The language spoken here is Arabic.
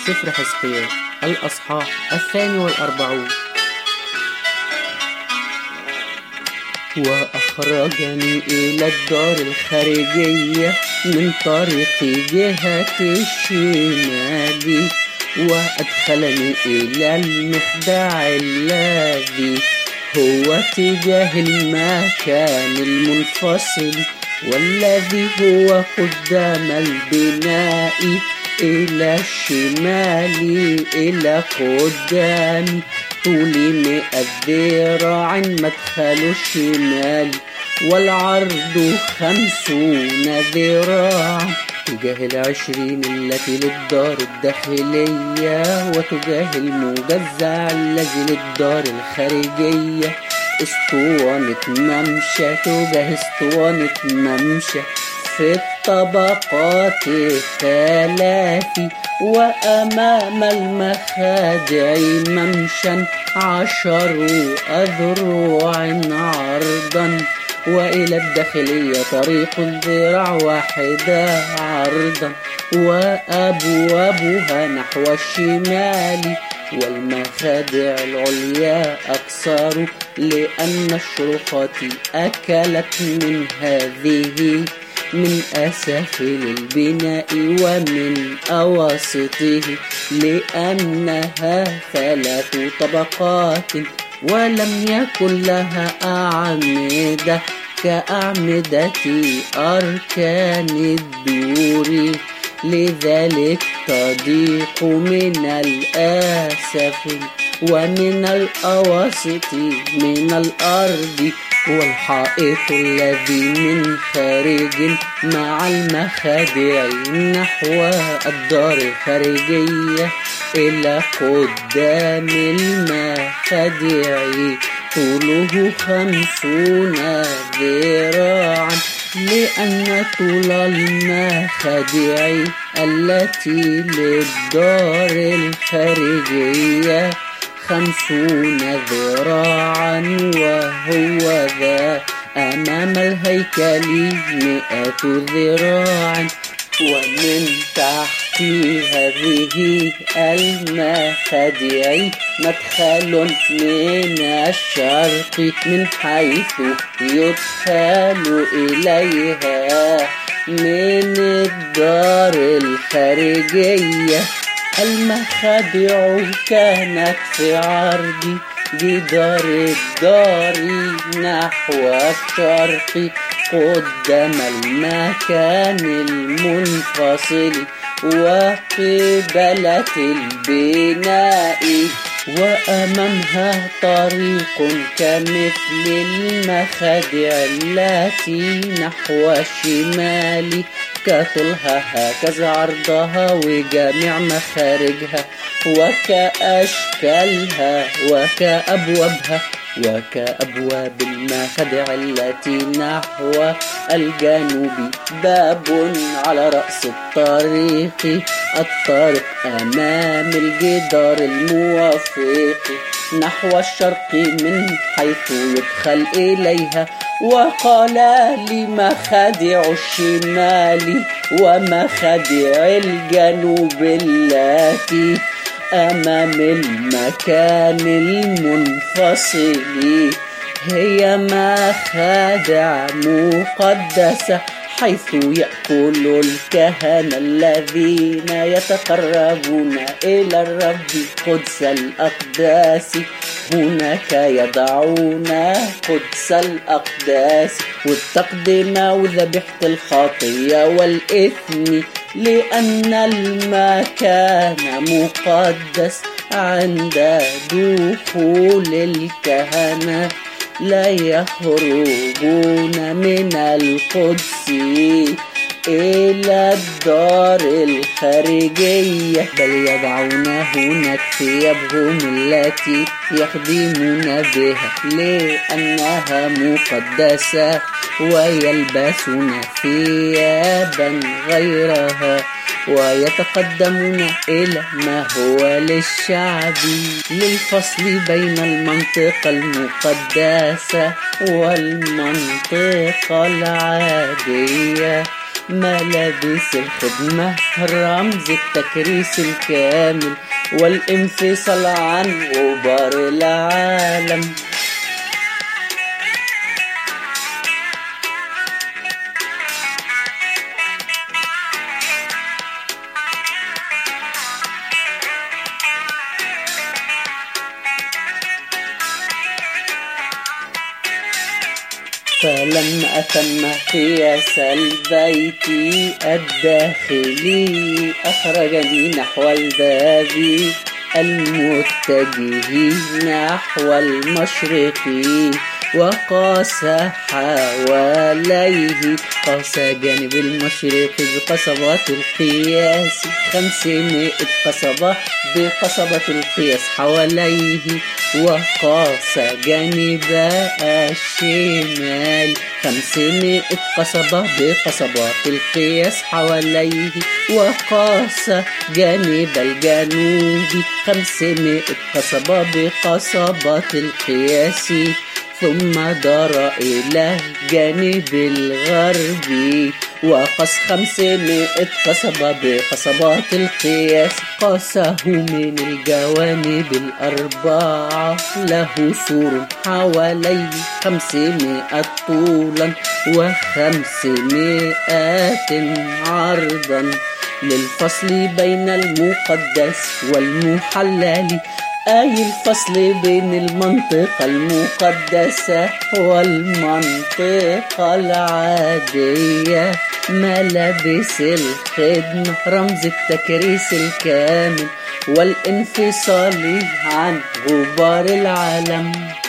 سفر حزقيال الأصحاح 42. وأخرجني إلى الدار الخارجية من طريق جهة الشمال، وأدخلني إلى المخدع الذي هو تجاه المكان المنفصل، والذي هو قدام البناء إلى الشمال إلى قدام، طول 100 ذراع مدخل الشمال، والعرض 50 ذراع، تجاه 20 التي للدار الداخلية، وتجاه المجزع الذي للدار الخارجية. اسطوانة ممشى تجاه اسطوانة ممشى في الطبقات 3، وأمام المخادع ممشى 10 أذرع عرضا، وإلى الداخلية طريق 1 ذراع عرضا، وأبوابها نحو الشمال، والمخادع العليا أقصر، لأن الشرقات أكلت من هذه، من أسافل البناء ومن أواسطه، لأنها 3 طبقات، ولم يكن لها أعمدة كأعمدة أركان الدور، لذلك تضيق من الأسافل ومن الأواسط من الأرض. والحائط الذي من خارج مع المخادع نحو الدار الخارجية إلى قدام المخادع طوله 50 ذراعا، لأن طول المخادع التي للدار الخارجية 50 ذراعا، وهو ذا أمام الهيكل 100 ذراع. ومن تحت هذه المخادع مدخل من الشرق، من حيث يدخل إليها من الدار الخارجية. المخادع كانت في عرض جدار الدار نحو الشرق قدام المكان المنفصل وقبلة البناء، وأمامها طريق كمثل المخادع التي نحو الشمال، كطولها هكذا عرضها وجميع مخارجها، وكأشكالها وكأبوابها وكأبواب المخادع التي نحو الجنوب. باب على رأس الطريق أمام الجدار الموافق نحو الشرق من حيث يدخل إليها. وقال لمخادع الشمال ومخادع الجنوب التي أمام المكان المنفصل هي مخادع مقدسة، حيث يأكل الكهنة الذين يتقربون إلى الرب قدس الأقداس. هناك يضعون قدس الأقداس والتقدمة وذبيحة الخطية والإثم، لأن المكان مقدس. عند دخول الكهنة لا يخرجون من القدس إلى الدار الخارجية، بل يضعون هناك ثيابهم التي يخدمون بها لأنها مقدسة، ويلبسون ثيابا غيرها، ويتقدمون إلى ما هو للشعب، للفصل بين المنطقة المقدسة والمنطقة العادية. ملابس الخدمة رمز التكريس الكامل والانفصال عن غبار العالم. فلما أتم قياس البيت الداخلي أخرجني نحو الباب المتجه نحو المشرق وقاس حواليه، قاس جانب المشرق بقصبات القياس 500 قصبة بقصبة القياس حواليه، وقاس جانب الشمال 500 قصبة بقصبات القياس حواليه، وقاس جانب الجنوب 500 قصبة بقصبات القياس، ثم دار إلى الجانب الغربي وقاس 500 قصبة بقصبات القياس، قاسه من الجوانب الأربعة، له سور حواليه 500 طولا و500 عرضا، للفصل بين المقدس والمحلل، أي الفصل بين المنطقة المقدسة والمنطقة العادية. ملابس الخدمة رمز التكريس الكامل والانفصال عن غبار العالم.